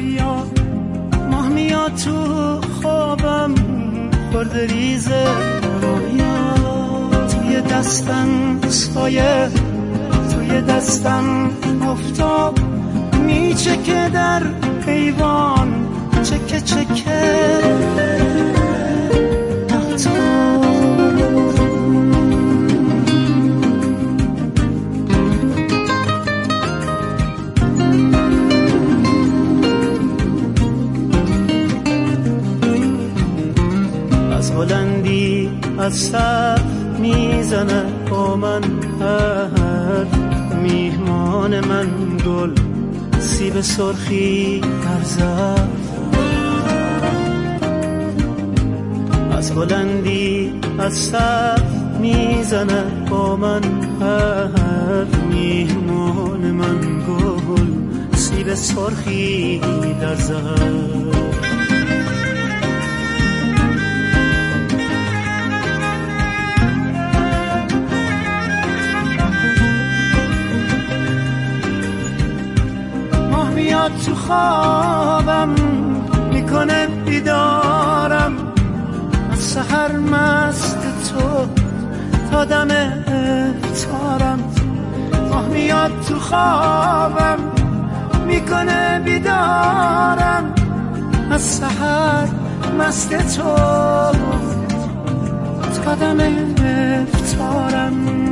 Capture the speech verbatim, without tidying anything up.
فریاد ماه میاد تو خوابم خورده ریزه رویاد توی دستم سایه توی دستم افتاب میچکه در حیوان چکه چکه از بلندی از سقف میزنه با من حرف میهمان من گل سیب سرخی در ظرف از بلندی از سقف میزنه با من حرف میهمان من گل سیب سرخی در ظرف میاد تو خوابم میکنه بیدارم از سحر مست تو تا دم افطارم ماه میاد تو خوابم میکنه بیدارم از سحر مست تو تا دم افطارم